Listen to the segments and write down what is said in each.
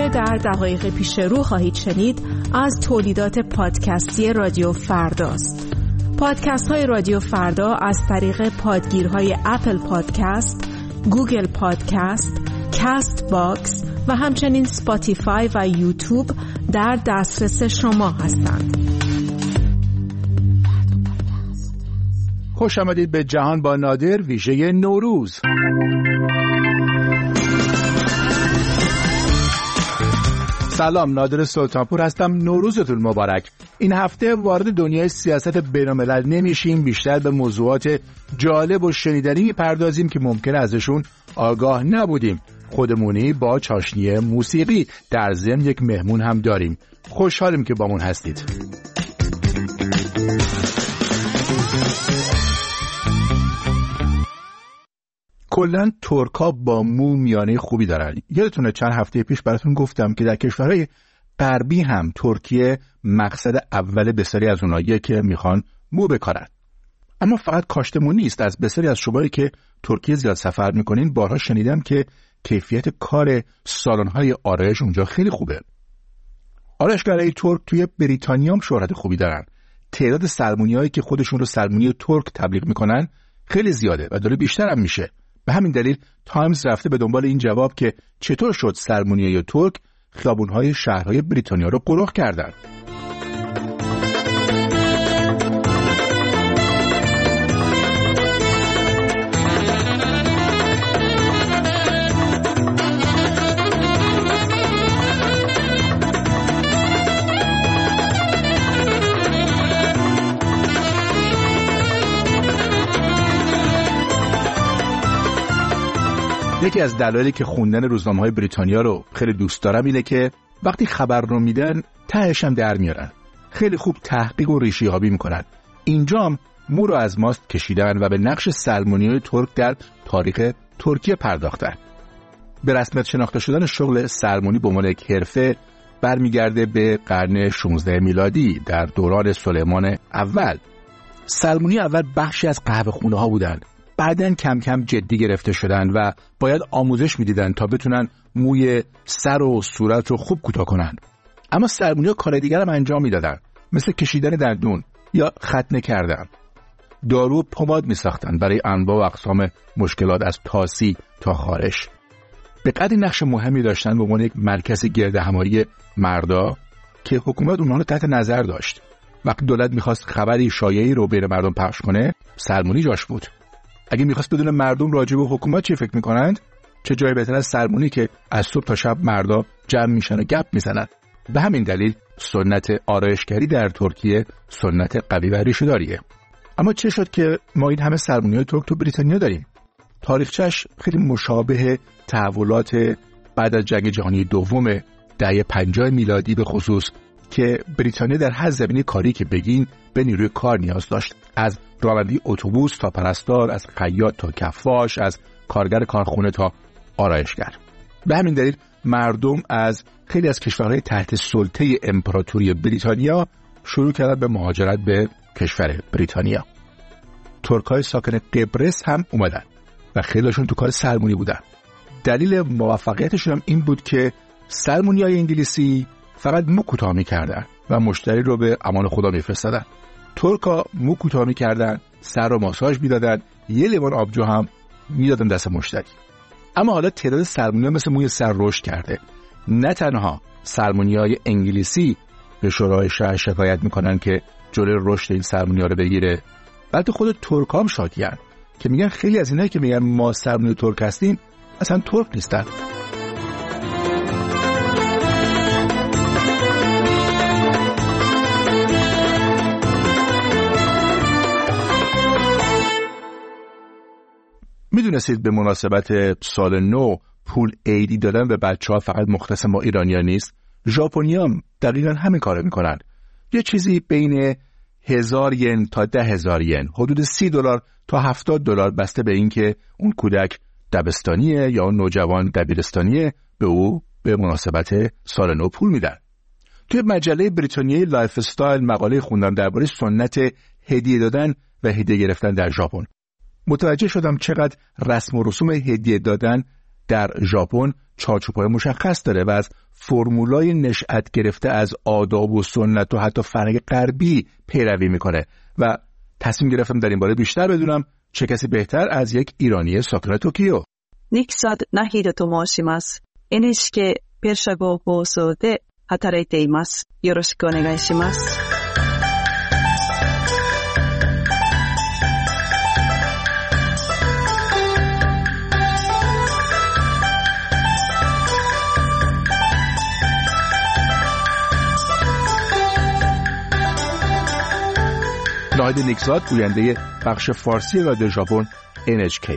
آنچه در دقایق پیش رو خواهید شنید از تولیدات پادکستی رادیو فرداست. پادکست های رادیو فردا از طریق پادگیرهای اپل پادکست، گوگل پادکست، کاست باکس و همچنین اسپاتیفای و یوتیوب در دسترس شما هستند. خوش آمدید به جهان با نادر ویژه نوروز. سلام، نادر سلطانپور هستم. نوروزتون مبارک. این هفته وارد دنیای سیاست بین‌الملل نمیشیم، بیشتر به موضوعات جالب و شنیدنی میپردازیم که ممکنه ازشون آگاه نبودیم. خودمونی با چاشنی موسیقی، در ضمن یک مهمون هم داریم. خوشحالیم که بامون هستید. کلاً ترکا با مو میانه خوبی دارن. یادتونه چند هفته پیش براتون گفتم که در کشورهای غربی هم ترکیه مقصد اول بسیاری از اوناییه که میخوان مو بکارن. اما فقط کاشت مو نیست. از بسیاری از شمایی که ترکیه زیاد سفر میکنین بارها شنیدم که کیفیت کار سالن‌های آرایش اونجا خیلی خوبه. آرایشگرای ترک توی بریتانیا هم شهرت خوبی دارن. تعداد سلمونیایی که خودشون رو سلمونی ترک تبلیغ میکنن خیلی زیاده و داره بیشتر هم میشه. به همین دلیل تایمز رفته به دنبال این جواب که چطور شد سلمونیای ترک خیابون‌های شهرهای بریتانیا رو غرق کردن. یکی از دلایلی که خوندن روزنامه‌های بریتانیا رو خیلی دوست دارم اینه که وقتی خبر رو میدن تهش هم در میارن. خیلی خوب تحقیق و ریشه‌یابی میکنن. اینجام مو رو از ماست کشیدن و به نقش سلمونیای ترک در تاریخ ترکیه پرداختن. به رسمیت شناخته شدن شغل سلمونی به عنوان یک حرفه برمیگرده به قرن 16 میلادی در دوران سلیمان اول. سلمونی اول بخشی از قهوه‌خونه‌ها بودن. بعدن کم کم جدی گرفته شدن و باید آموزش میدیدن تا بتونن موی سر و صورت رو خوب کوتاه کنن. اما سلمونی‌ها کار دیگر هم انجام میدادن، مثل کشیدن دندون یا ختنه کردن. دارو و پماد میساختن برای انواع و اقسام مشکلات از تاسی تا خارش. به قدری نقش مهمی داشتن به عنوان یک مرکز گردهمایی مردا که حکومت اونها رو تحت نظر داشت. وقتی دولت میخواست خبری شایعی رو بین مردم پخش کنه، سلمونی جاش بود. اگه میخواست بدون مردم راجع به حکومت چی فکر میکنند، چه جای بهتر از سلمونی که از صبح تا شب مردا جمع میشن و گپ میزنن. به همین دلیل سنت آرایشگری در ترکیه سنت قوی و ریشه‌داریه. اما چه شد که ما این همه سلمونیای ترک تو بریتانیا داریم؟ تاریخچش خیلی مشابه تحولات بعد از جنگ جهانی دوم دهه 50 میلادی به خصوص که بریتانیا در هر زمینه کاری که بگین به نیروی کار نیاز داشت. از راننده اتوبوس تا پرستار، از خیاط تا کفاش، از کارگر کارخونه تا آرایشگر. به همین دلیل مردم از خیلی از کشورهای تحت سلطه امپراتوری بریتانیا شروع کردن به مهاجرت به کشور بریتانیا. ترکای ساکن قبرس هم اومدن و خیلیشون تو کار سلمونی بودن. دلیل موفقیتشون هم این بود که سلمونیای انگلیسی فقط مو کوتاه می‌کردن و مشتری رو به امان خدا می‌فرستادن. ترکا مو کوتاه می‌کردن، سر رو ماساژ می‌دادن، یه لیوان آبجو هم می‌دادن دست مشتری. اما حالا تعداد سلمونی‌ها مثل موی سر رشد کرده. نه تنها سلمونیای انگلیسی به شورای شهر شکایت می‌کنن که جلوی رشد این سلمونی‌ها رو بگیره، بلکه خود ترکا هم شاکیان که میگن خیلی از اینایی که میگن ما سلمونی ترک هستیم اصلا ترک نیستن. میدونستید به مناسبت سال نو پول عیدی دادن به بچه‌ها فقط مختص ما ایرانی‌ها نیست؟ ژاپنی‌ها هم دقیقاً همین کارو میکنن. یه چیزی بین 1000 ین تا 10000 ین، حدود $30 تا $70 بسته به این که اون کودک دبستانیه یا اون نوجوان دبیرستانیه، به او به مناسبت سال نو پول میدن. توی مجله بریتانیایی لایف استایل مقاله خوندم درباره سنت هدیه دادن و هدیه گرفتن در ژاپن. متوجه شدم چقدر رسم و رسوم هدیه دادن در ژاپن چارچوب‌های مشخص داره و از فرمولای نشأت گرفته از آداب و سنت و حتی فرهنگ غربی پیروی میکنه و تصمیم گرفتم در این باره بیشتر بدونم چه کسی بهتر از یک ایرانی ساکن توکیو. نیکساد ناهیدو تو موشیماس. NHK ペルシャ語放送で働いています。よろしくお願いします。 ناهید نیکزاد گوینده بخش فارسی رادیو ژاپن NHK.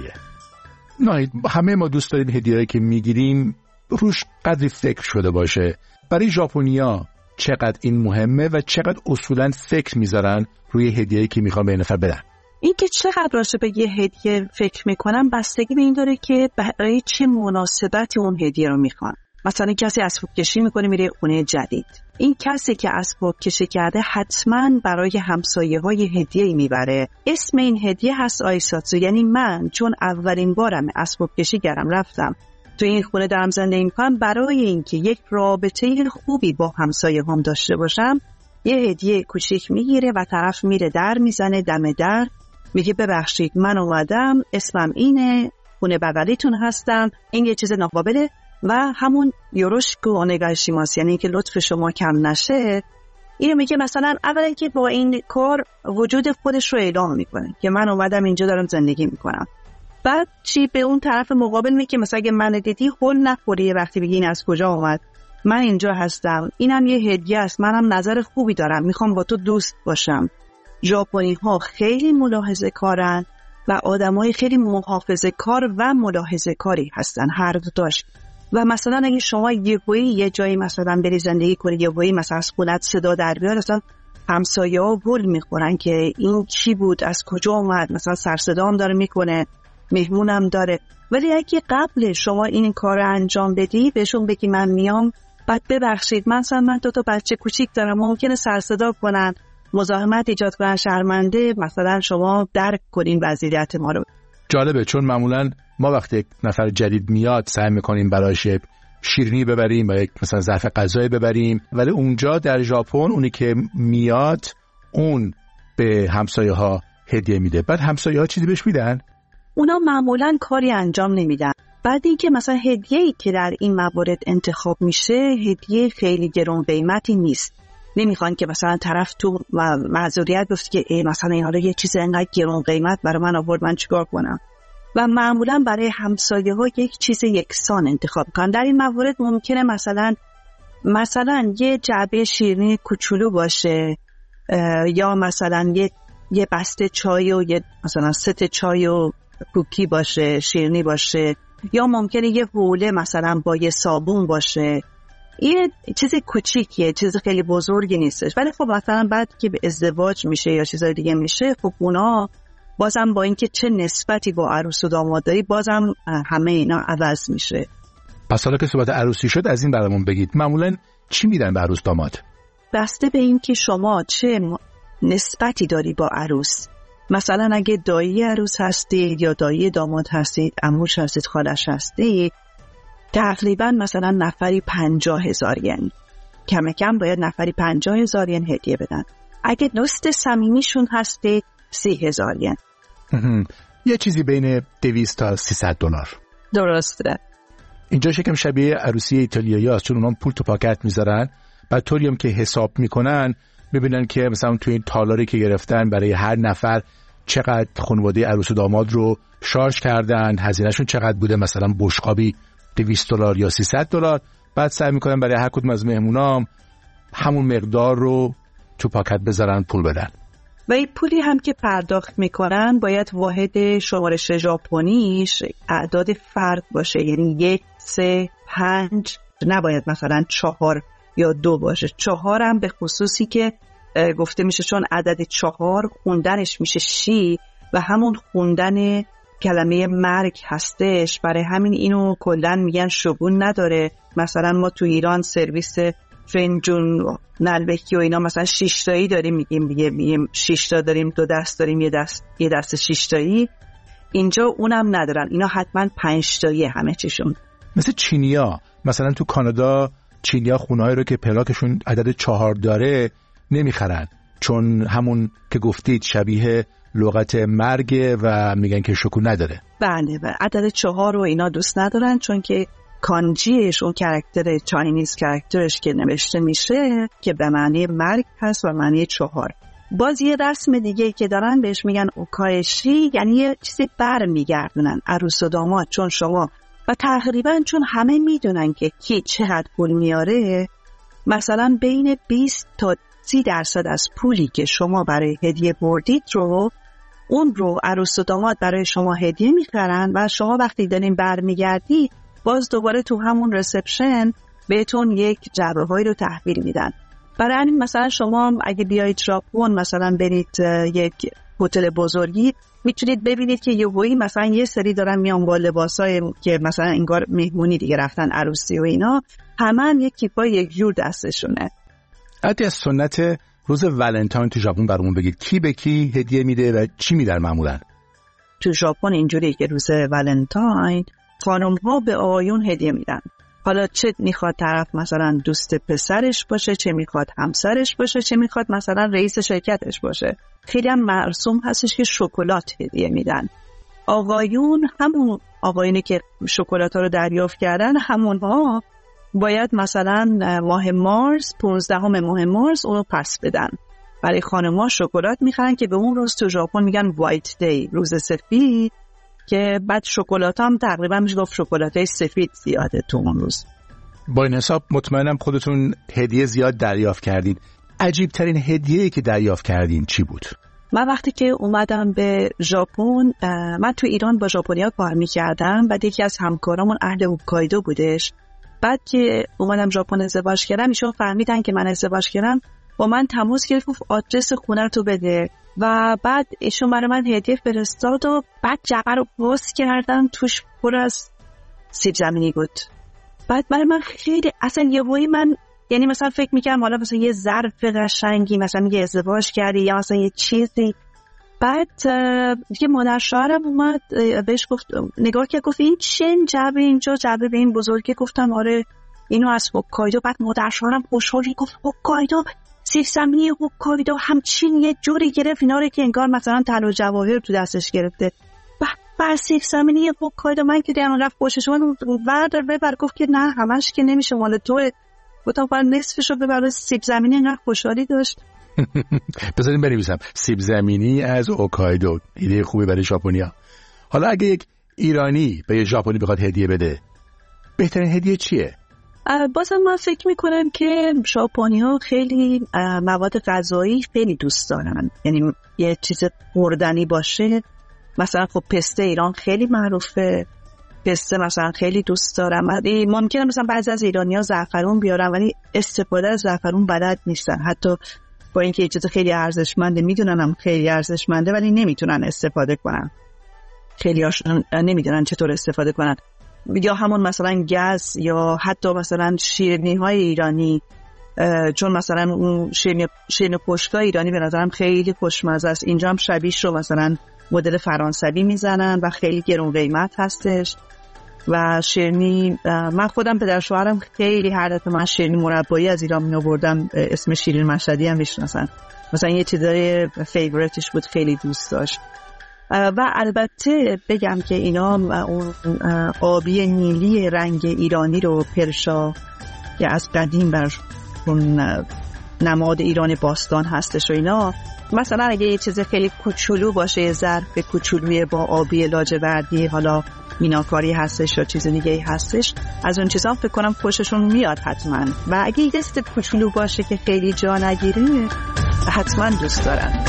ناهید، همه ما دوست داریم هدیه‌ای که میگیریم روش قدری فکر شده باشه. برای ژاپنیا چقدر این مهمه و چقدر اصولاً فکر میذارن روی هدیه‌ای که میخوان به نفر بدن؟ این که چقدر راجع به یه هدیه فکر میکنم بستگی به این داره که برای چه مناسبتی اون هدیه رو میخوان. مثلا کسی اسباب کشی میکنه میره خونه جدید، این کسی که اسباب کشی کرده حتما برای همسایه‌های هدیه‌ای میبره. اسم این هدیه هست آیساتسو، یعنی من چون اولین بارم اسباب کشی کردم رفتم تو این خونه دارم زندگی میکنم، برای اینکه یک رابطه خوبی با همسایه‌هام داشته باشم یه هدیه کوچیک میگیره و طرف میره در میزنه دم در، میگه ببخشید من اومدم اسمم اینه، خونه بغلیتون هستم، این یه چیز ناقابله و همون یوروشیکو اونگایشیماس، یعنی که لطف شما کم نشه. اینو میگه مثلا اولا که با این کار وجود خودش رو اعلام میکنه که من اومدم اینجا دارم زندگی میکنم. بعد چی به اون طرف مقابل میگه مثلا اگه من دیدی هول نخوری وقتی بگی این از کجا اومد، من اینجا هستم، اینم یه هدیه است، منم نظر خوبی دارم، میخوام با تو دوست باشم. ژاپنی ها خیلی ملاحظه کارن و آدمای خیلی محافظه کار و ملاحظه کاری هستن، هر دو داشت. و مثلا اگه شما یه جایی مثلا بری زندگی کنی، یهویی مثلا از خونت صدا در بیاد، اصلا همسایه‌ها ول میخورن که این چی بود، از کجا اومد، مثلا سر صدا هم داره میکنه، مهمونم داره. ولی اگه قبل شما این کار رو انجام بدی، بهشون بگی من میام، بعد ببخشید من دو تا بچه کوچیک دارم، ممکنه سر صدا کنن، مزاحمت ایجاد کنن، شرمنده مثلا شما درک کنین وضعیت ما رو. جالبه، چون معمولا ما وقتی یک نفر جدید میاد سعی میکنیم براش شیرینی ببریم و یک مثلا ظرف غذایی ببریم، ولی اونجا در ژاپن اونی که میاد اون به همسایه ها هدیه میده. بعد همسایه ها چیزی بهش میدن؟ اونا معمولا کاری انجام نمیدن. بعد اینکه مثلا هدیه‌ای که در این موارد انتخاب میشه هدیه خیلی گران قیمتی نیست. نمیخوان که مثلا طرف تو معذوریت بفته که مثلا این حالا یه چیز انقدر گران قیمت برای من آورد، من چیکار کنم؟ و معمولا برای همسایه ها یک چیز یکسان انتخاب کنن. در این موارد ممکنه مثلا یه جعبه شیرینی کوچولو باشه، یا مثلا یه بسته چای و یه مثلا ست چای و کوکی باشه، شیرینی باشه، یا ممکنه یه حوله مثلا با یه صابون باشه. این چیز کوچیکیه، چیز خیلی بزرگی نیستش. ولی خب مثلا بعد که به ازدواج میشه یا چیزای دیگه میشه، خب اونا بازم با اینکه چه نسبتی با عروس و داماد داری، بازم همه اینا عوض میشه. پس حالا که صحبت عروسی شد از این برامون بگید، معمولا چی میدن به عروس داماد؟ بسته به این که شما چه نسبتی داری با عروس. مثلا اگه دایی عروس هستید یا دایی داماد هستید، عموش هستید، خالش هستید، تقریبا مثلا نفری 50,000 ین، کم کم باید نفری 50,000 ین هدیه بدن. اگه دوست صمیمیشون هستید 30,000 ین. یه چیزی بین 200 تا 300 دلار. درسته. اینجا شکم شبیه عروسی ایتالیایی هست، چون اونام پول تو پاکت میذارن، بعد طوری هم که حساب میکنن ببینن که مثلا توی این تالاری که گرفتن برای هر نفر چقدر خانواده عروس و داماد رو شارژ کردن، هزینهشون چقدر بوده، مثلا بشقابی 200 دلار یا 300 دلار. بعد سعی میکنن برای هر کدوم از مهمونام همون مقدار رو تو پاکت بذارن، پول بدن. و این پولی هم که پرداخت میکنن باید واحد شمارش ژاپنیش اعداد فرد باشه، یعنی 1 3 5، نباید مثلا 4 یا 2 باشه. 4 هم به خصوصی که گفته میشه چون عدد 4 خوندنش میشه شی و همون خوندن کلمه مرگ هستش، برای همین اینو کلن میگن شگون نداره. مثلا ما تو ایران سرویس فنجون نلبکی و اینا مثلا 6 تایی داریم، میگیم 6 تا داریم، 2 دست داریم، یه دست 6 تایی. اینجا اونم ندارن، اینا حتما 5 تایی همه چیشون. مثل چینیا، مثلا تو کانادا چینیا خونه‌ای رو که پلاکشون عدد 4 داره نمیخرن، چون همون که گفتید شبیه لغت مرگ و میگن که شکوه نداره. بله، عدد 4 رو اینا دوست ندارن، چون که کانجیش، اون کاراکتر چاینیز کاراکترش که نوشته میشه که به معنی مرگ هست و معنی 4. باز یه رسم دیگه که دارن بهش میگن اوکایشی، یعنی یه چیزی بر میگردونن عروس و داماد. چون شما و تقریبا چون همه میدونن که کی چقدر پول میاره، مثلا بین 20 تا 30% از پولی که شما برای هدیه بردید رو، اون رو عروس و داماد برای شما هدیه میخرن و شما وقتی دارین برمیگردی باز دوباره تو همون رسپشن بهتون یک جعبه‌هایی رو تحویل میدن. برای همین مثلا شما اگه بیایید ژاپن مثلا برید یک هتل بزرگی، میتونید ببینید که یهویی مثلا یه سری دارن میان با لباسای که مثلا انگار مهمونی دیگه رفتن، عروسی و اینا، همه یک کیفای یک جور دستشونه. حتی از سنت روز ولنتاین تو ژاپن برامون بگید کی به کی هدیه میده و چی میدن معمولا؟ تو ژاپن اینجوریه که روز ولنتاین خانم‌ها به آقایون هدیه میدن. حالا چه میخواد طرف مثلا دوست پسرش باشه، چه میخواد همسرش باشه، چه میخواد مثلا رئیس شرکتش باشه. خیلی هم مرسوم هستش که شکلات هدیه میدن. آقایون، همون آقایونی که شکلات ها رو دریافت کردن، همونها باید مثلا ماه مارس 15 ماه مارس اونو پس بدن. برای خانم‌ها شکلات میخرن که به اون روز تو ژاپن میگن وایت دی، روز سفید، که بعد شکلات هم تقریبا میشه گفت شکلاتای سفید زیاده تو اون روز. با این حساب مطمئنم خودتون هدیه زیاد دریافت کردید. عجیب ترین هدیه‌ای که دریافت کردین چی بود؟ من وقتی که اومدم به ژاپن، من تو ایران با ژاپنیا کار میکردم، بعد یکی از همکارامون اهل هوکایدو بودش. بعد که اومدم ژاپن ازدواج کردم، ایشون فهمیدن که من ازدواج کردم، با من تماس گرفت، گفت آدرس خونه رو تو بده و بعد ایشون برای من هدیه فرستاد و بعد جعبه رو باز کردم، توش پر از سیب زمینی بود. بعد برای من خیلی اصلا یهویی من یعنی مثلا فکر می‌کردم حالا مثلا یه ظرف قشنگی مثلا میگه ازدواج کردی یا مثلا یه چیزی. بعد یه مادر شوهرم اومد بهش گفت، نگاه کرد، گفت این چه جعبه اینجا، جعبه به این بزرگی؟ گفتم آره اینو از هوکایدو. بعد مادر شوهرم خوشحالی گفت هوکایدو، سیب زمینی هوکایدو، همچین یه جوری گرفت اینا رو که انگار مثلا طلا و جواهر تو دستش گرفته. بعد سیب زمینی هوکایدو، من که دیدم رفت خوشش اومد، بردار ببر. گفت که نه همش که نمیشه مال توه. گفتم فقط نصفشو ببر. سیب زمینی انقدر خوشحالی داشت. بذاریم بنویسم سیب زمینی از هوکایدو. ایده خوبی برای ژاپنیا. حالا اگه یک ایرانی به یه ژاپنی بخواد هدیه بده، بهترین هدیه چیه؟ بازم من فکر میکنم که ژاپنی‌ها خیلی مواد غذایی خیلی دوست دارن، یعنی یه چیز خوردنی باشه. مثلا خب پسته ایران خیلی معروفه، پسته مثلا خیلی دوست دارم. ممکنه مثلا بعضی از ایرانی‌ها زعفرون بیارن ولی استفاده از زعفرون بلد نیستن، حتی با اینکه یه چیز خیلی ارزشمنده، میدونن خیلی ارزشمنده ولی نمیتونن استفاده کنن. خیلی هاشون نمیدونن چطور استفاده کنن. یا همون مثلا گز یا حتی مثلا شیرینی‌های ایرانی، چون مثلا اون شیرینی خشکای ایرانی به نظرم خیلی خوشمزه است. اینجا هم شبیهش رو مثلا مدل فرانسوی میزنن و خیلی گرون قیمت هستش. و شیرینی، من خودم پدر شوهرم خیلی هر دفعه من شیرینی مربایی از ایران می آوردم، اسم شیرین مشهدی هم میشناسن، مثلا یه چیزای فیوریتش بود، خیلی دوست داشت. و البته بگم که اینا اون آبی نیلی رنگ ایرانی رو، پرشا که از قدیم بر اون نماد ایران باستان هستش و اینا، مثلا اگه یه چیز خیلی کوچولو باشه، یه ظرف کوچولوی با آبی لاجوردی، حالا میناکاری هستش یا چیز دیگه هستش، از اون چیزا فکر کنم خوششون میاد حتما. و اگه یه دست کوچولو باشه که خیلی جا نگیره، حتما دوست دارن.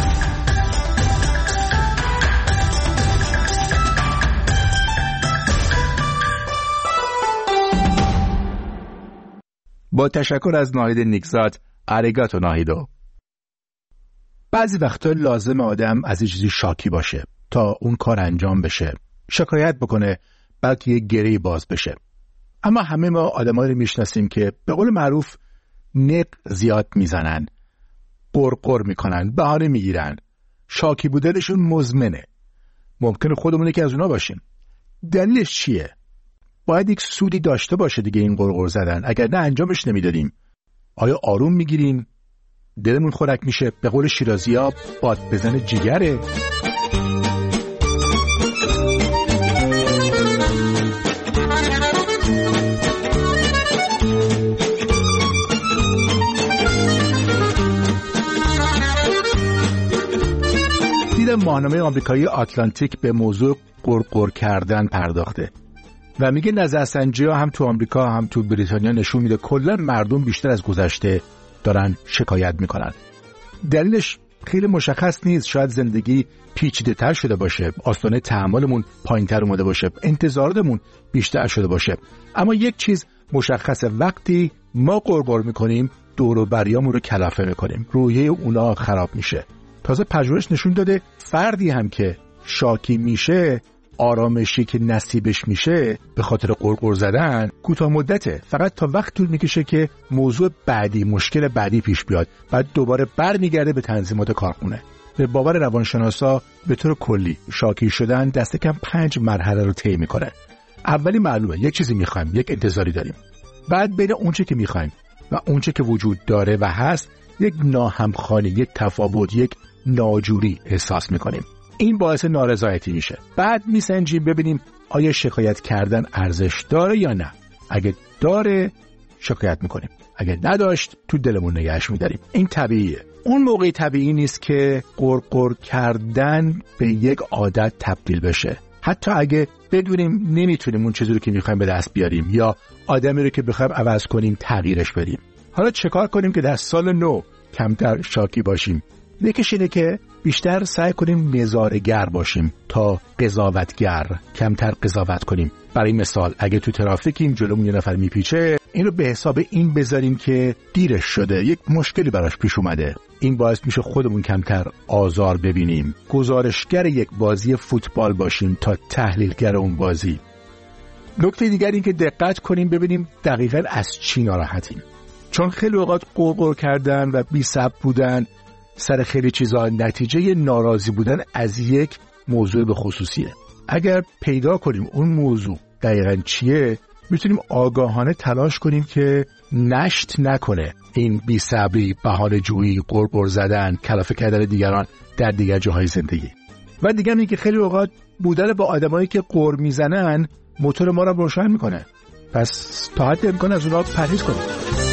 با تشکر از ناهید نیکزاد. آریگاتو ناهیدو. بعضی وقتا لازم آدم از یه چیزی شاکی باشه تا اون کار انجام بشه، شکایت بکنه، بلکه یه گره‌ای باز بشه. اما همه ما آدمایی رو میشناسیم که به قول معروف نق زیاد میزنن، قرقر میکنن، بهانه میگیرن، شاکی بودنشون مزمنه. ممکنه خودمون یکی از اونا باشیم. دلیلش چیه؟ باید یک سودی داشته باشه دیگه این قرقر زدن، اگر نه انجامش نمیدادیم. آیا آروم میگیریم؟ دلمون خنک میشه؟ به قول شیرازی‌ها باد بزن جیگره. دیدم ماهنامه آمریکایی آتلانتیک به موضوع قرقر کردن پرداخته و میگه نظرسنجی‌ها هم تو آمریکا هم تو بریتانیا نشون میده کلا مردم بیشتر از گذشته دارن شکایت میکنن. دلیلش خیلی مشخص نیست، شاید زندگی پیچیده‌تر شده باشه، آستانه تحملمون پایین‌تر اومده باشه، انتظاراتمون بیشتر شده باشه، اما یک چیز مشخصه، وقتی ما قرقر میکنیم دور و بریامون رو کلافه میکنیم، روحیه اونا خراب میشه. تازه پژوهش نشون داده فردی هم که شاکی میشه، آرامشی که نصیبش میشه به خاطر قرقر زدن کوتاه مدته، فقط تا وقت طول میکشه که موضوع بعدی، مشکل بعدی پیش بیاد، بعد دوباره برمیگرده به تنظیمات کارخونه. به باور روانشناسا به طور کلی شاکی شدن دست کم 5 مرحله رو طی میکنه. اولی معلومه، یک چیزی میخوایم، یک انتظاری داریم، بعد بین اونچه که میخوایم و اونچه که وجود داره و هست یک ناهمخوانی، یک تفاوت، یک ناجوری احساس میکنیم. این باعث نارضایتی میشه. بعد میسنجیم ببینیم آیا شکایت کردن ارزش داره یا نه. اگه داره شکایت میکنیم، اگه نداشت تو دلمون نگهش میداریم. این طبیعیه. اون موقعی طبیعی نیست که قرقر کردن به یک عادت تبدیل بشه، حتی اگه بدونیم نمیتونیم اون چیزی رو که میخوایم به دست بیاریم یا آدمی رو که بخوایم عوض کنیم تغییرش بدیم. حالا چیکار کنیم که در سال نو کمتر شاکی باشیم؟ یکیش اینه که بیشتر سعی کنیم نظاره‌گر باشیم تا قضاوتگر، کمتر قضاوت کنیم. برای مثال اگه تو ترافیکیم جلومون یه نفر میپیچه، این رو به حساب این بذاریم که دیرش شده، یک مشکلی براش پیش اومده. این باعث میشه خودمون کمتر آزار ببینیم. گزارشگر یک بازی فوتبال باشیم تا تحلیلگر اون بازی. نکته دیگر این که دقت کنیم ببینیم دقیقاً از چی ناراحتیم. چون خیلی اوقات قرقر کردن و بی‌صبر بودن سر خیلی چیزا نتیجه ناراضی بودن از یک موضوع به خصوصیه. اگر پیدا کنیم اون موضوع دقیقاً چیه، میتونیم آگاهانه تلاش کنیم که نشت نکنه این بی‌صبری، بهانه‌جویی، قرقر زدن، کلافه کردن دیگران در دیگر جاهای زندگی. و دیگه اینکه خیلی اوقات بودن با آدمایی که قر میزنن موتور ما رو روشن میکنه. پس تا حد امکان از اونها پرهیز کنیم.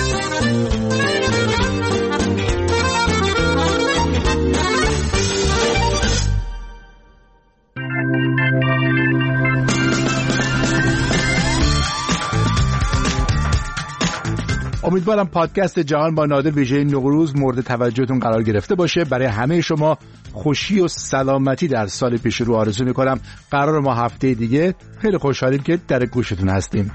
امیدوارم پادکست جهان با نادر ویژه نوروز مورد توجهتون قرار گرفته باشه. برای همه شما خوشی و سلامتی در سال پیش رو آرزو میکنم. قرار ما هفته دیگه خیلی خوشحالیم که در گوشتون هستیم.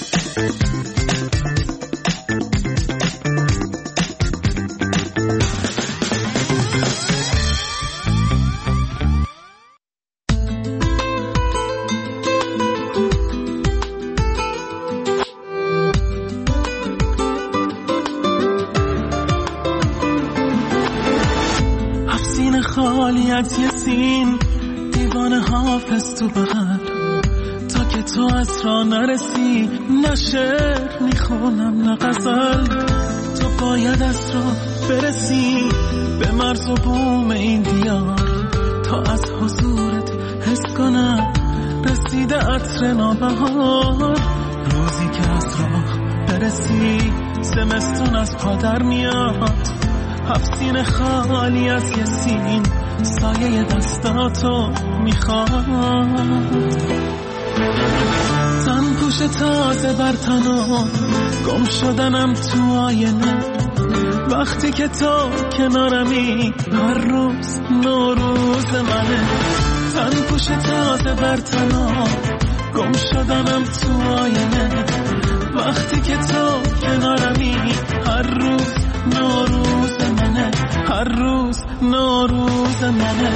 خالی از یه سین دیوانه حافظ تو بغل، تا که تو از راه نرسی نه شعر میخونم نه غزل. تو باید از راه برسی به مرز و بوم این دیار، تا از حضورت حس کنم رسیده عطر نابهار. روزی که از راه برسی زمستون از پا در میاد، 7 سین خالی از یه سین سایه دستاتو میخواد. تن پوش تازه بر تنم گم شدنم تو آینه، وقتی که تو کنارمی هر روز نوروز منه. تن پوش تازه بر تنم گم شدنم تو آینه، وقتی که تو کنارمی هر روز نوروز منه، هر روز نوروز منه.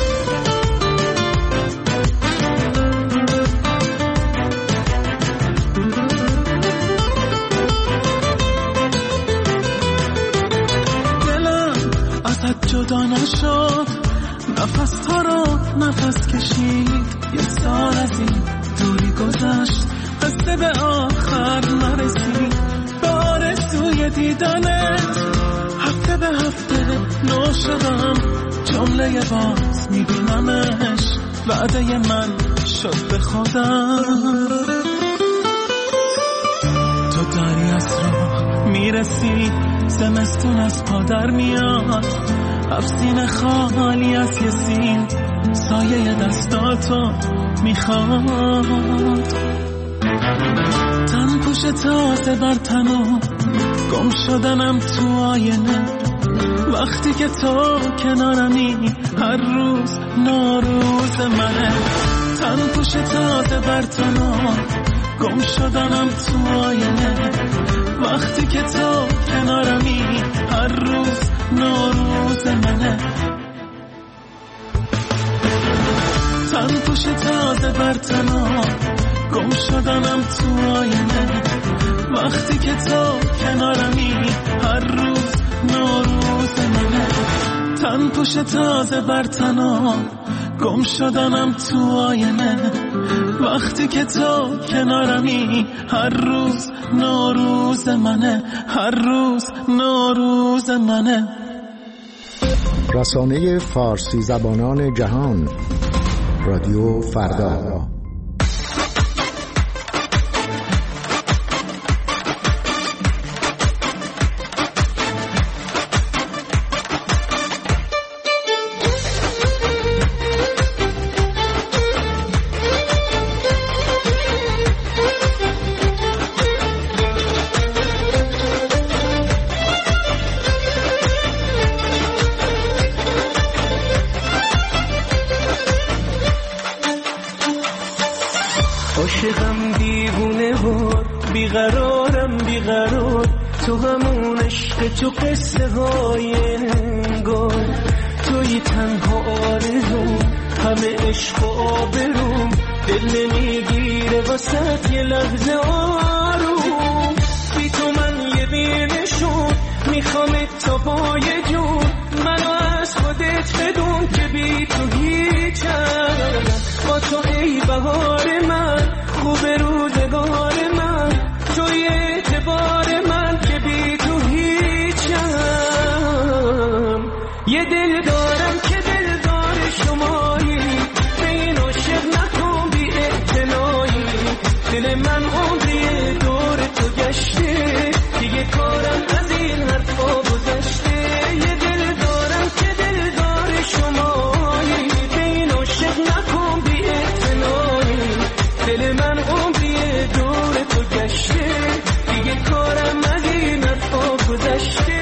دلم ازت جدا نشد، نفس تا رو نفس کشید، یه سال از این دوری گذشت، قصه به آخر نرسید به آرزوی دیدنت. هفته به هفته ناشدم جمله باز میبینمش، وعده من شد به خودم. تو داری از راه میرسی، زمستون از پادر میاد، افسین خالی از یه سین سایه دستاتو میخواد. تن پوش تازه بر تنو گم شدنم تو آینه، وقتی که تو کنارمی هر روز نوروز منه. تن پوش تازه بر تنو گم شدنم تو آینه، وقتی که تو کنارمی هر روز نوروز منه. تن پوش تازه بر تنو گم شدنم تو آینه، وقتی که تو کنارمی هر روز نوروز منه. تن پوش تازه بر تنو گم شدنم تو آینه، وقتی که تو کنارمی هر روز نوروز منه، هر روز نوروز منه. رسانه فارسی زبانان جهان، رادیو فردا. عاشقم دیوونه ها، بیقرارم بیقرار، تو همون عشق تو قصه های انگار، توی تنها آرزوم همه عشق و آبروم، دل نمیگیره واسه یه لحظه آروم. بی تو من یه بینشون میخوامت تا پای جون، منو از خودت بدون که بی تو هیچم. با تو ای بهار من، خوب روزگار من، توی اعتبار من که بی تو هیچم. یه دل دارم که دلدار شمایی، به این عاشق نکن بی اعتنایی. دل من عمری دور تو گشته، دیگه کارم از این حرفا گذشته. یه دل دارم که دلدار شمایی، به این عاشق نکن بی اعتنایی. دل من عمری دور تو گشته، دیگه کارم از این حرفا گذشته.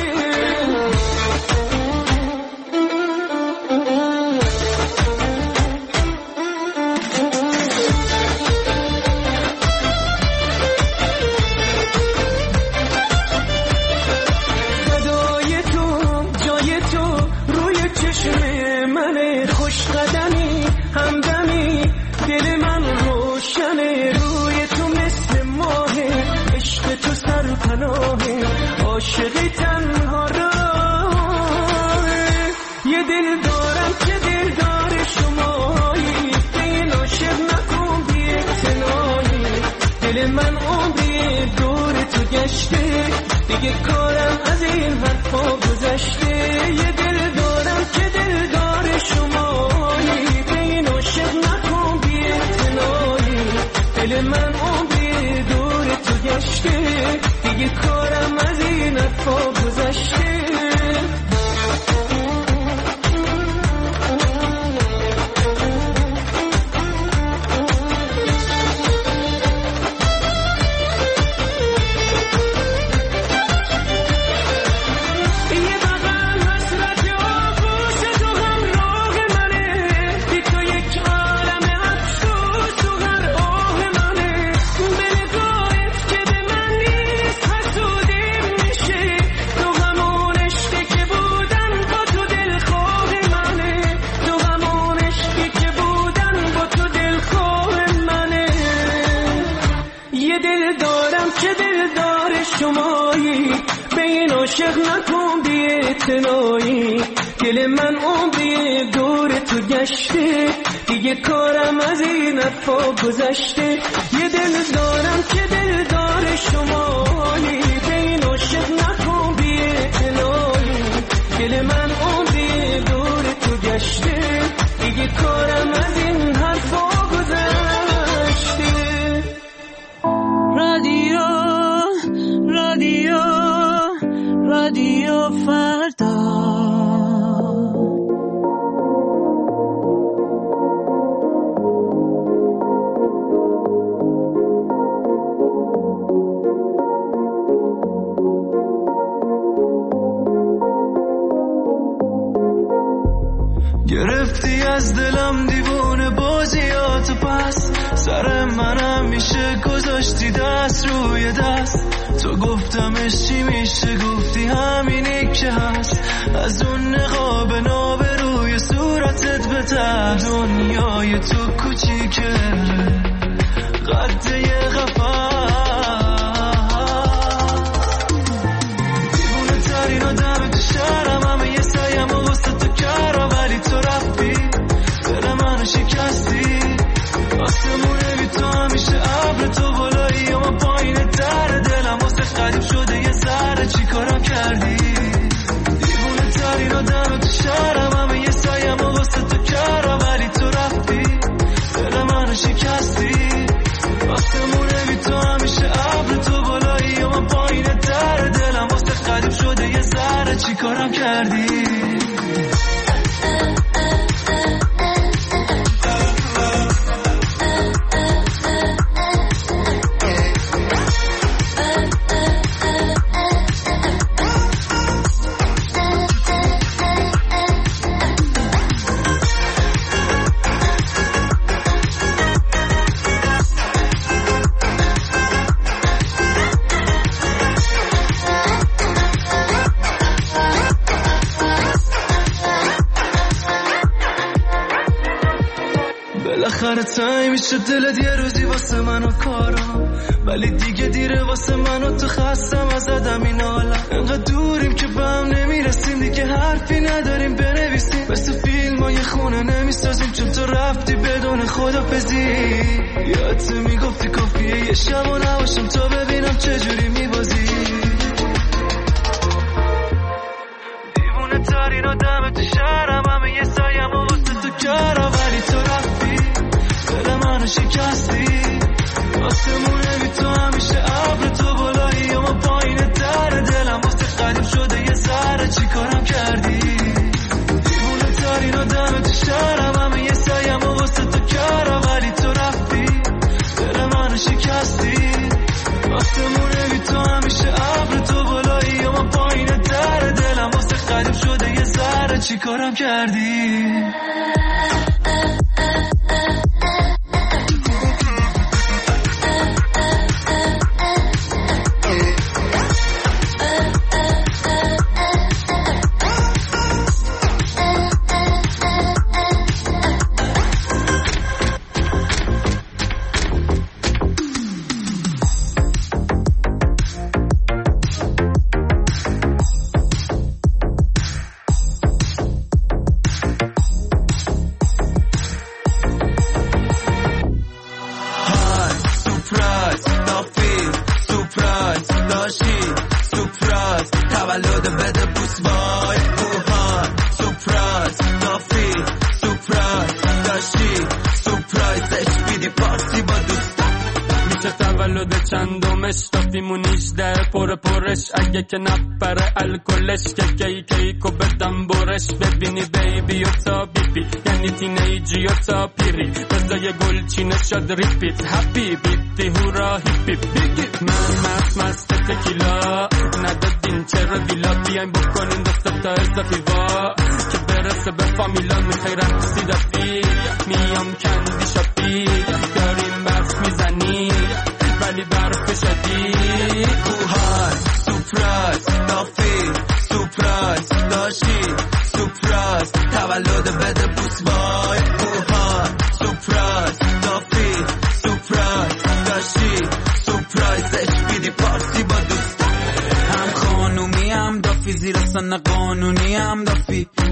عاشقی تنها راه، یه دل دارم که دلدار شمایی، به این عاشق نکن بی اعتنایی. دل من عمری دور تو گشته، دیگه کارم از این حرفا گذشته. یه دل دارم که دلدار شمایی، به این عاشق نکن بی اعتنایی. دل من عمری دور تو گشته، دیگه کارم از این حرفا گذشته. دل من عمری دور تو گشته، دیگه کارم از این حرفا گذشته. یه دل دارم که دل دار شمالی، به این عاشق نکن بی اعتنایی. دل من عمری دور تو گشته، دیگه کارم از این حرفا گذشته. رادیو رادیو رادیو فردا. گرفتی از دلم دیوونه بازیاتو، پس سر منم میشه گذاشتی دست روی دست. تو گفتمش چی میشه، گفتی همینی که هست. از اون نقاب ناب روی صورتت بتر، دنیای تو کوچیکه قد یه قفس. دیوونه ترین آدم تو شهرم، همه یه سایم و واسه تو کردم، ولی تو رفتی دل منو شکستی. آسمونه بی تو همیشه ابر، تو بالایی و من پایین در دلم واسه قدیم شده یه ذره. چی کارم کردی؟ دیوونه ترین آدم تو شهرم، همه یه سایم و واسه تو کردم، ولی تو رفتی دل منو شکستی. آسمونه بی تو همیشه ابر، تو بالایی و من پایین در دلم واسه قدیم شده یه ذره. چی کارم کردی؟ بالاخره تایی میشه دلت یه روزی واسه منو کارم، ولی دیگه دیره واسه منو. تو خستم از آدم این عالم، انقدر دوریم که به هم نمیرسیم، دیگه حرفی نداریم بنویسیم. مثل فیلم ها یه خونه نمیسازیم، چون تو رفتی بدون خدافزی. یادت میگفتی کافیه یه شب و نباشم تا ببینم چجوری میبازی. دیوونه ترین آدم تو شهرم، همه یه سایم و واسه تو کردم، ولی تو رفتی دل منو شکستی. آسمونه بی تو همیشه ابر، تو بالایی و من پایین در دلم واسه قدیم شده یه ذره. چی کارم کردی؟ دیوونه ترین آدم تو شهرم، همه یه سایم و واسه تو کردم، ولی تو رفتی دل منو شکستی. آسمونه بی تو همیشه ابر، تو بالایی و من پایین در دلم واسه قدیم شده یه ذره. چی کارم کردی؟ اگه که نپره الکلش که کیکو بدم برش. ببینی بیبی و تا بیبی یعنی تینیجی و تا پیری، بزای گلچینه شد ریپیت. هپی بیتی هورا هیپی بیگی. من مست تکیلا ندادین چرا دیلا، بیاین بکنین دست تا اضافی وا که برسه به فامیلا. میخوای رقصی دفی میام کندی شاپی، داریم برف میزنی ولی برف شدی. اوهای سپرایز دافی سپرایز داشتی سپرایز تولد بده بوس وای. اوهای سپرایز دافی سپرایز داشتی سپرایزش بیدی پارتی با دوست. هم خانومی هم دافی زیر سن قانونی هم دافی،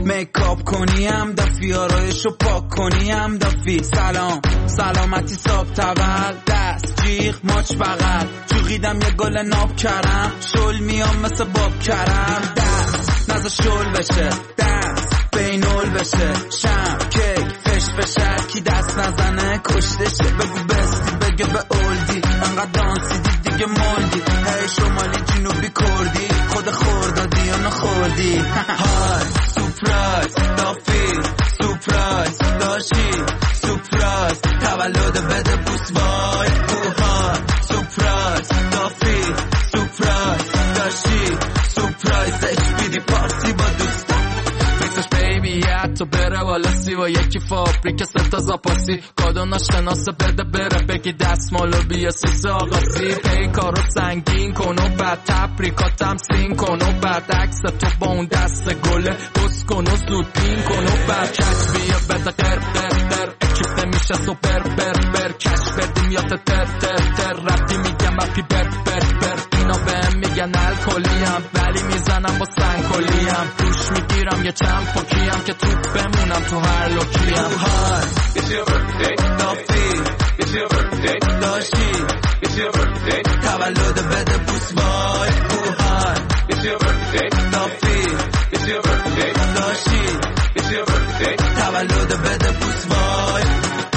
میکاپ کنی هم دفی آرایشو پاک کنی هم دفی سلام سلامتی صاحب تول دست جیغ ماچ بغل جوغیدم یه گل ناب کرم شل میام مثل باب کرم دست نزا شل بشه دست بینول بشه شم کیک فش بشه کی دست نزنه کشته شه بگو بستی بگه به اولدی انقدر دانسی دیگه مولدی هی شمالی جنوبی کردی خود خوردادی یا نخوردی های سپرایز دافی سپرایز داشی سپرایز تولد بده بوس وای های سپرایز دافی سپرایز داشی سپرایز اشپیدی پارتی با دوستا فکرش بیبی تو بره بالا سی و یکی فابریک ستا زاپاسی کادو ناشناسه بده بره بگی دستمالو بیا سیس آقاسی پیکارو سنگین کن و بعد تبریکاتم سین کن و بعد عکس تو با اون دست گله بس کن و زود پین کن و بعد کچ بیا بده قر قر قر اکیپ نمیشه سوپر بر بر کش بدیم یا تر تر تر رفتی میگم اپی بر بر بر اینا بهم میگن الکلیم ولی میزنم با سنگکلیم روش میگیرم یه چند پاکیم که تو بمونم تو هر لوکیم های It's your birthday دافی It's your birthday داشی It's your birthday تولد بده بوس وای های It's your birthday دافی It's your birthday داشی It's your birthday تولد بده بوس وای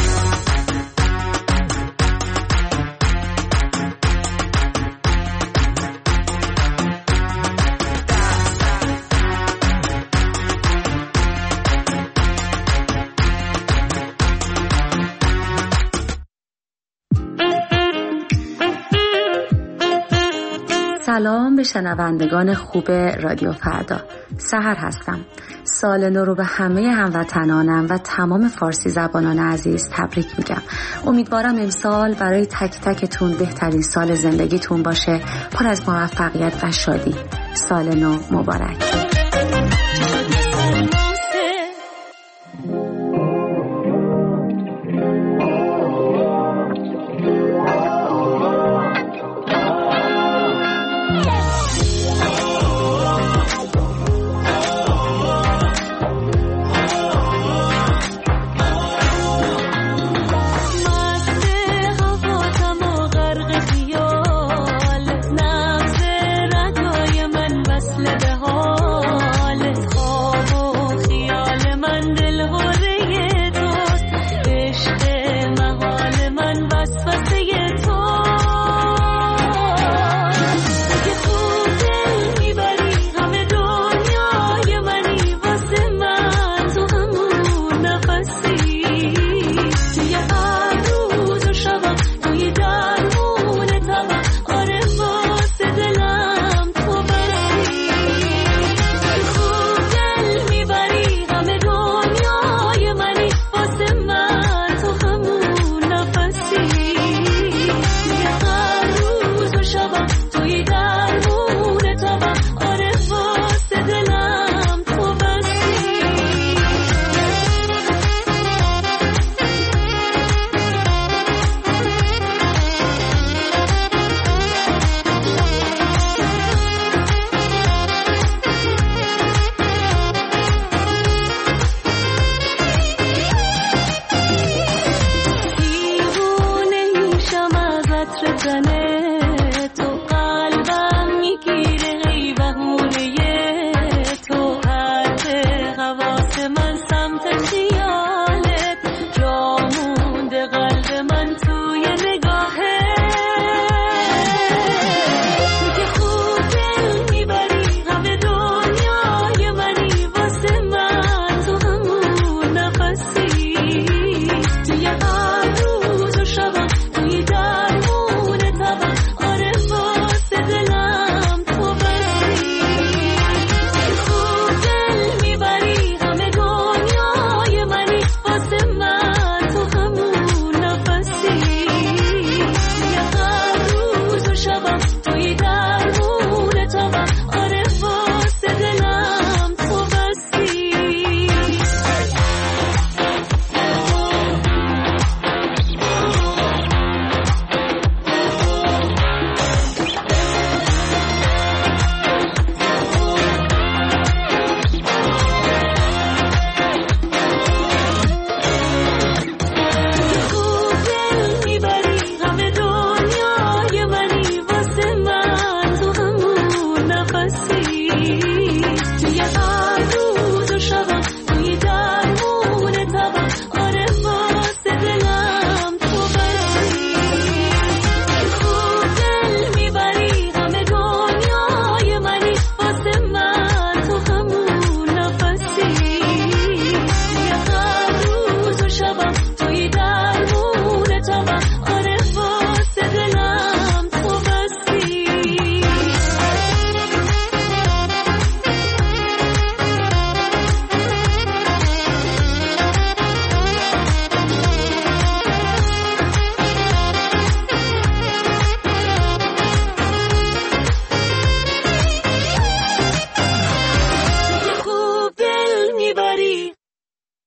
سلام به شنوندگان خوب رادیو فردا. سحر هستم. سال نو رو به همه هموطنانم و تمام فارسی زبانان عزیز تبریک میگم. امیدوارم امسال برای تک تکتون بهترین سال زندگیتون باشه، پر از موفقیت و شادی. سال نو مبارک. به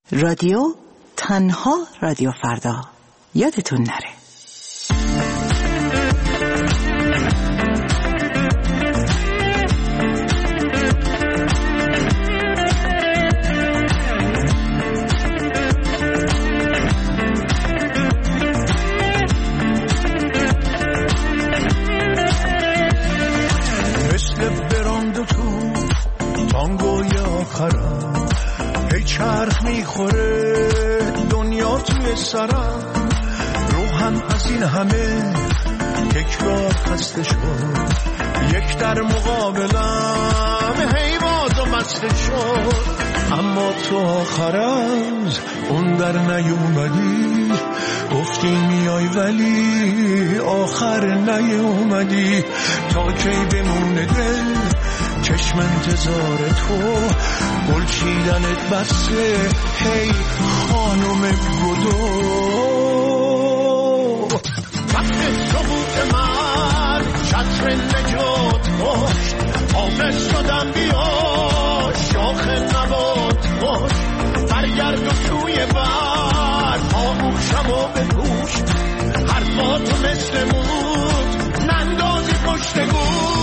رادیو تنها رادیو فردا، یادتون نره. چرخ میخوره دنیا توی سرم، روحم از این همه تکرار خسته شد، یک در مقابلم هی باز و بسته شد، اما تو آخر از اون در نیومدی، گفتی میای ولی آخر نیومدی، تا کی بمونه دل چشم انتظار تو، گل چیدنت بسه هی خانم گدو. وقت سقوط من چتر نجات باش، حافظ شدم بیا شاخ نبات باش، برگرد و توی بر آغوشم و بپوش، حرفاتو مثل مود نندازی پشت گوش.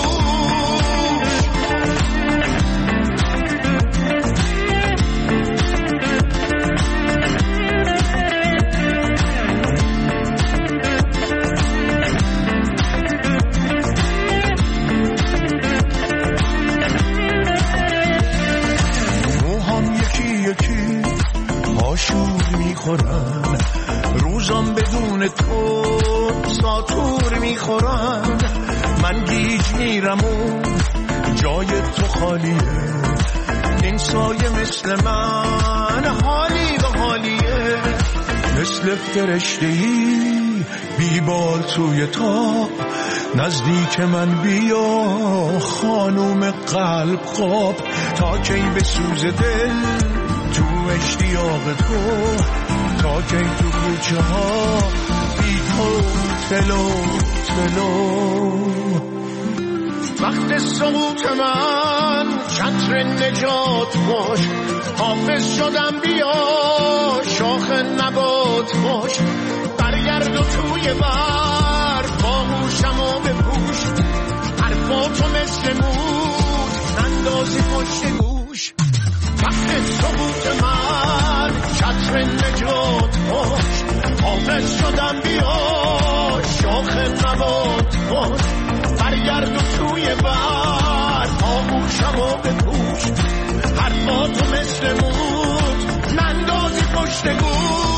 روزام بدون تو ساتور میخورن، من گیج میرم و جای تو خالیه، این سایه مثل من حالی به حالیه، مثل فرشته‌ای بیبال توی تاب، نزدیک من بیا خانوم قلب خواب، تا کی بسوز دل تو اشتیاق تو، تا کی تو کوچه ها بی تو تلو تلو. وقت سقوط من چتر نجات باش، حافظ شدم بیا شاخ نبات باش، برگرد و توی بر باهوشم و بپوش، حرفاتو مثل مود نندازی پشت گوش. وقت سقوط من چتر نجات باش، حافظ شدم بیا شاخ نبات باش، برگرد و توی بر آغوشم و بپوش، حرفاتو مثل مود نندازی پشت گوش.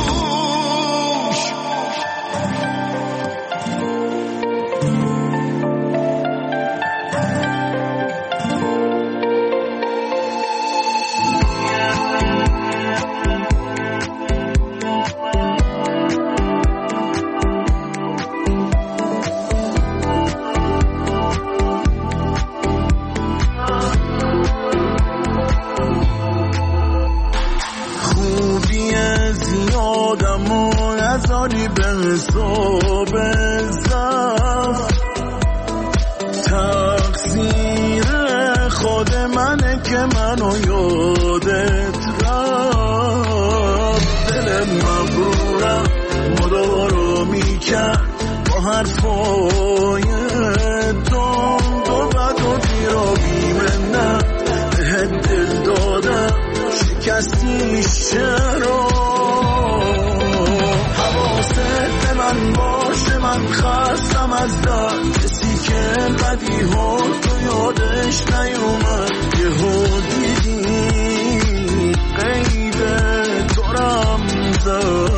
نزاری به حساب زف، تقصیر خود منه که منو یادت رفت، دل مغرورم مدارو میکرد با حرفای تند و بد و دیرا بیمنم، بهت دل دادم شکستی چرا، من باشه من خستم از در، کسی که بدی ها تو یادش نیومد، یه ها دیدی قید تو رمزد،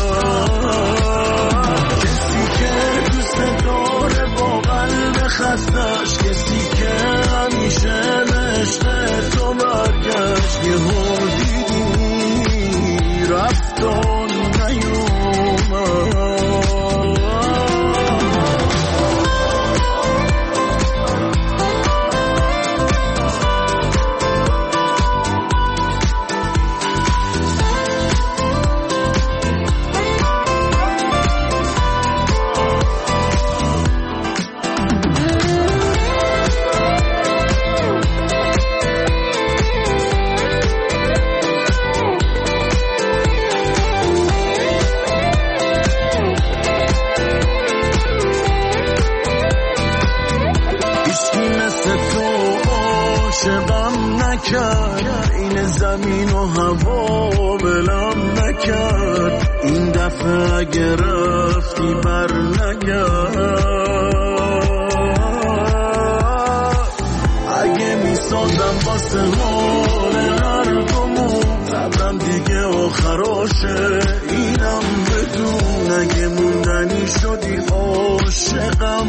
کسی که دوست داره با قلب خستش، کسی که همیشه نشته تو برگشت، یه ها دیدی رفتان نیومد. نکرد، این زمین و هوا ولم نکرد، این دفعه اگه رفتی بر نگرد، اگه میسازم واسه حال هر دومون، قبلم دیگه آخراشه اینم بدون، اگه موندنی شدی عاشقم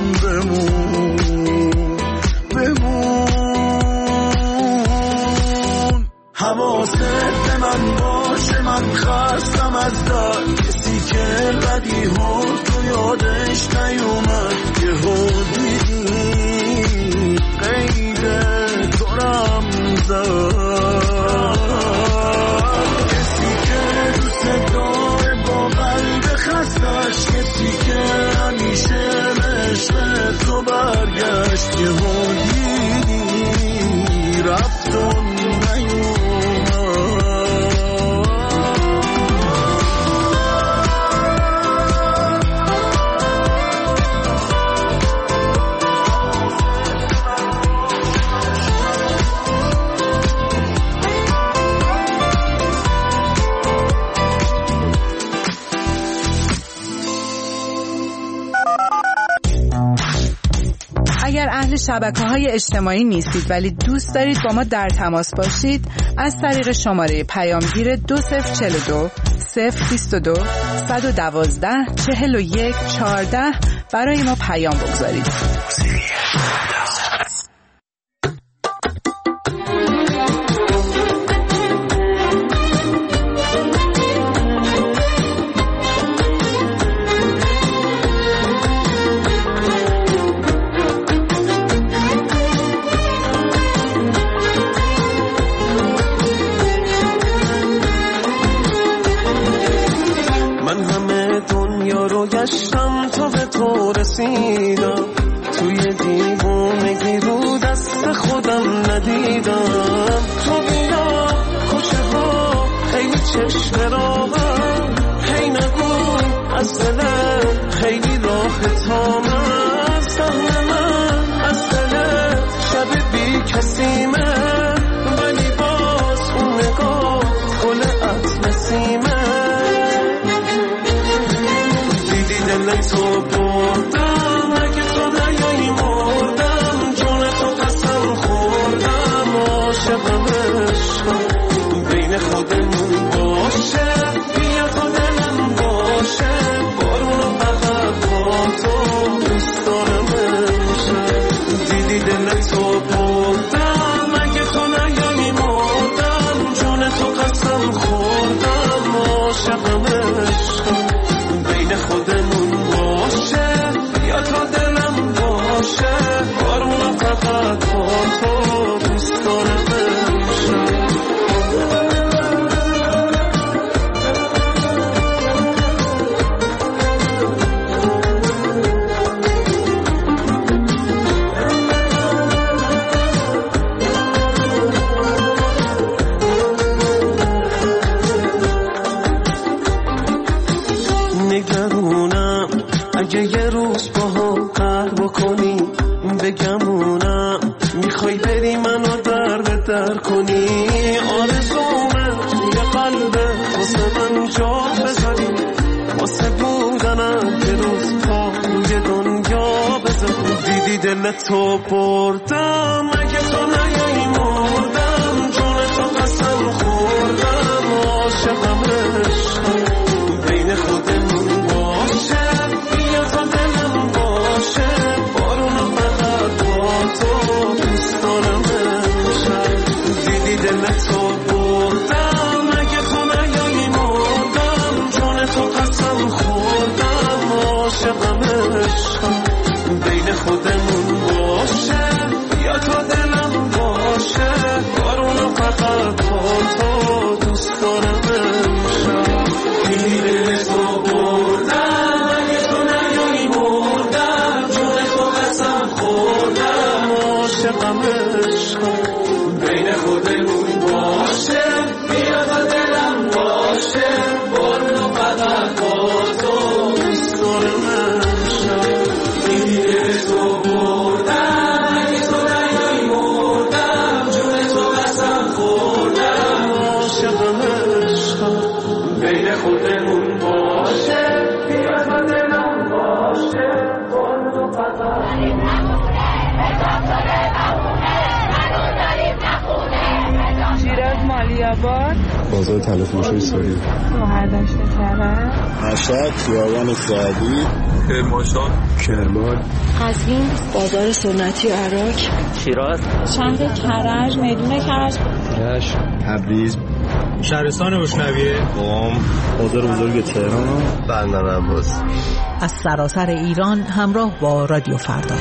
بمون. حواست به من باشه، من خستم از در، کسی که بدی ها تو یادش نیومد، یه ها دیدی قید دارم زد، کسی که دوست داره با قلب خستش، کسی که همیشه عشق تو برگشت، یه ها دیدی رفت و اگر اهل شبکه‌های اجتماعی نیستید ولی دوست دارید با ما در تماس باشید، از طریق شماره پیامگیر 2042 022 112 41 14 برای ما پیام بگذارید. گشتم تا به تو رسیدم، توی دیوونگی رو دست خودم ندیدم، تو بیا کوچه ها خیلی چشم راهم، هی نگوی از دلت خیلی راه تا من، سهم من از دلت شب بی کسیمه، ولی باز اون نگاه گل اطلسیمه، دل تو بردم اگه تو نیایی مردم، جون تو قسم خوردم، عاشقم عشقم بین خودمون باشه، بیا تو دلم باشه، بارونو فقط با تو دوست دارم امشب، دیدی دل تو بردم اگه تو نیایی مردم، جون تو قسم خوردم، عاشقم عشقم بین خودمون باشه، یا تا دلم باشه، بارونو فقط با تو دوست دارم امشب. نگرونم اگه یه روز با هم قهر بکنی، بگمونم میخوای بری منو در کنی، آرزومه توی قلبه واسه من جا بذاری، واسه بودنم یه روز پا روی دنیا بذاری، دیدی دل تو بردم اگه تو نیایی مردم، جون تو قسم خوردم، عاشقم عشقم بین خودمون باشه، بیا تا دلم باشه، بارونو فقط با تو دوست دارم امشب، دیدی دل تو بردم اگه تو نیایی مردم، جون تو قسم خوردم، عاشقم عشقم بین خودمون باشه، بیا تا خودمون باشه قیامت نام باشه خود و قطع شیراز مالیاباد بازار تلفروشی سوری شهرداشت کرد مشهد خیابان سعدی کرمانشاه کرمان قزوین بازار سنتی و عراق شیراز شهر کرج میدون کرج تبریز شهرستان بوشنویه قم بازار بزرگ تهران بندر عباس. از سراسر ایران همراه با رادیو فردا.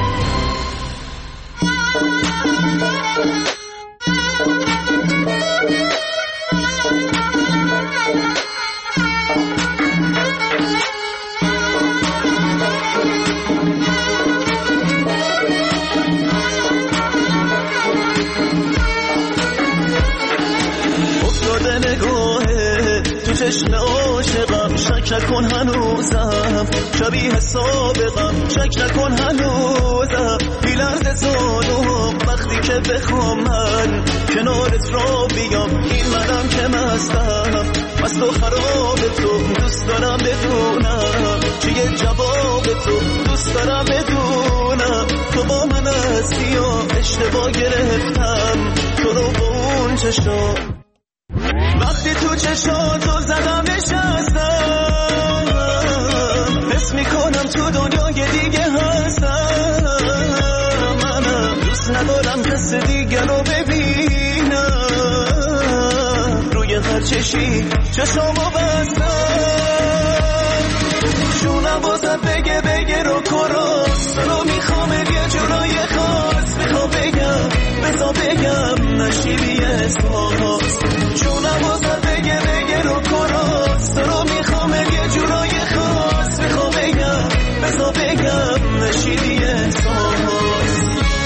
چشم عاشقم شک نکن هنوزم شبیه سابقم شک نکن هنوزم بی‌لرز زانوم وقتی که بخوام من کنارت را بیام این منم که مستم مست و خراب تو دوست دارم بدونم چیه جواب تو دوست دارم بدونم تو با من هستی یا اشتباه گرفتم تو رو با اون چشم وقتی تو چشاتو زدم نشستم حس میکنم تو دنیای دیگه هستم منم دوست ندارم کس دیگه رو ببینم روی هر چشی چشامو بستم شونم بازت بگه رو کراس رو میخوام یه جورای خاص میخوام بگم بزا بگم نشیدی احساس جونم بازت بگه رو کراس رو میخوام یه جورای خاص میخوام بگم بزا بگم نشیدی احساس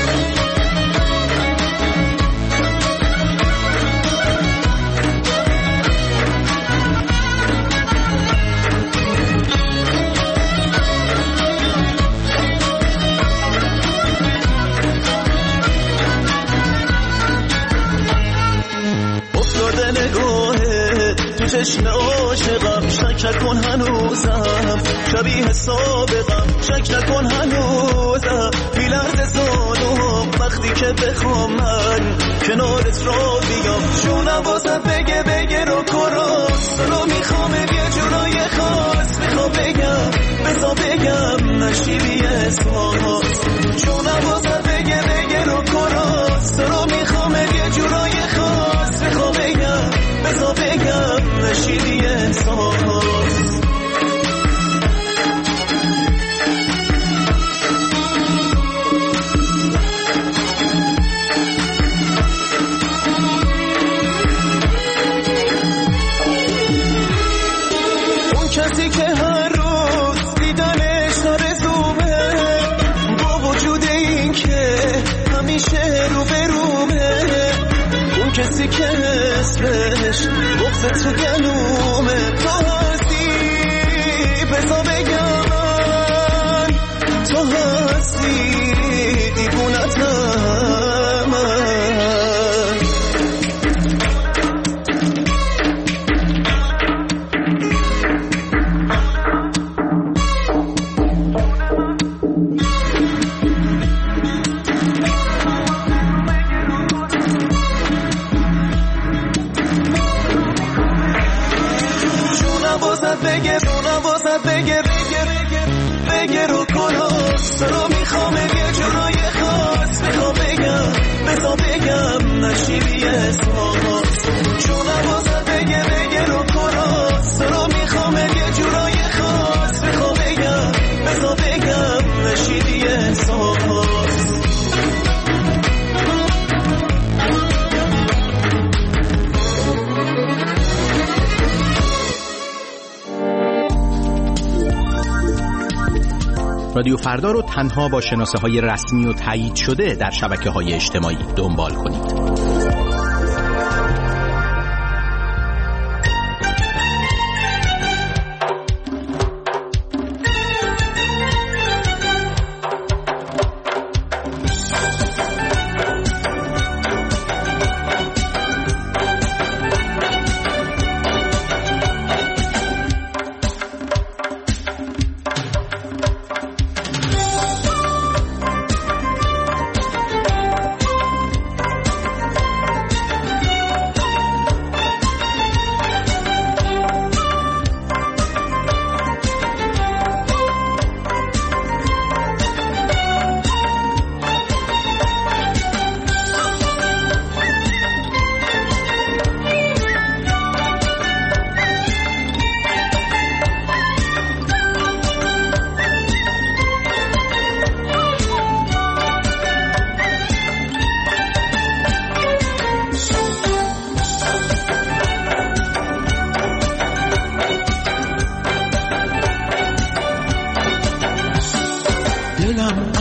چشم عاشقم شک نکن هنوزم شبیه سابقم شک نکن هنوزم بی‌لرز زانوم وقتی که بخوام من کنارت را بیام جونم بازت بگه رو کراس رو میخوام یه جورای خاص میخوام بگم بزا بگم نشیدی احساس جونم بازت بگه رو کراس رو میخوام یه جورای خاص میخوام بگم بزا بگم نشیدی احساس اون کسی که هر روز دیدنش آرزومه با وجود این که همیشه رو به رومه اون کسی که اسمش بغض تو گلومه تو هستی بزا بگم من تو هستی دیوونتم من بگه رو کراس رو میخوام یه جورای خاص میخوام بگم بزا بگم نشیدی احساس جونم بازت بگه رو کراس رو میخوام یه جورای خاص میخوام بگم بزا بگم نشیدی احساس رادیو فردا رو تنها با شناسه‌های رسمی و تایید شده در شبکه‌های اجتماعی دنبال کنید.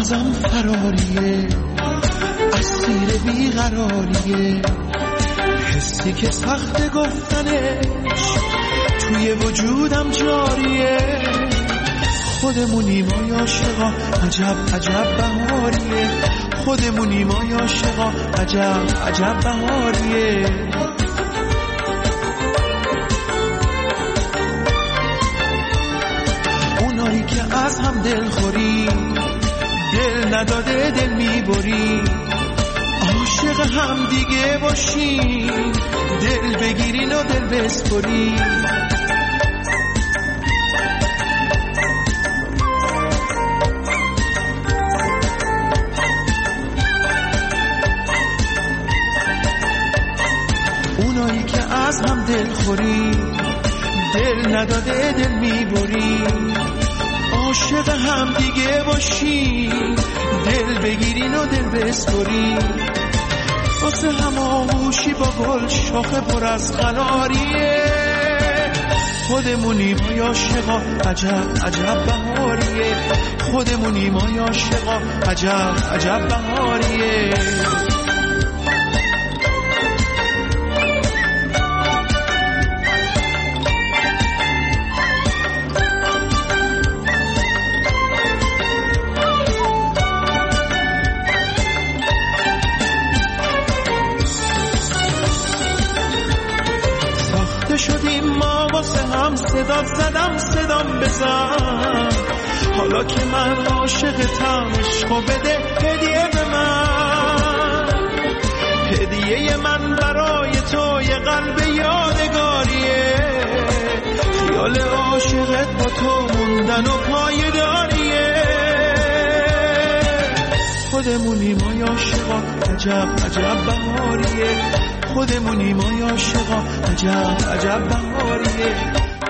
بازم فراریه، اسیر بیقراریه، حسی که سخت گفتنش توی وجودم جاریه. خودمونیم ما عاشقا، عجب عجب بهاریه، خودمونیم ما عاشقا، عجب عجب بهاریه. اونایی که از هم دلخوری، دل نداده دل میبری، عاشق هم دیگه باشین، دل بگیرین و دل بسپرین. اونایی که از هم دلخوری، دل نداده دل میبری، عاشق هم دیگه باشین، دل بگیرین و دل بسپرین. واسه هم آغوشی با گل شاخه پر از خلاریه، خودمونیم ما عاشقا، عجب عجب بهاریه، خودمونیم ما عاشقا، عجب عجب بهاریه. شدیم ما واسه هم، صدا زدم صدام بزن، حالا که من عاشقتم عشقو بده هدیه به من. هدیه من برای تو یه قلب یادگاریه، خیال عاشقت با تو موندن و پایداریه. خودمونیم ما عاشقا، عجب عجب بهاریه، خودمونیم ما عاشقا، عجب عجب بهاریه،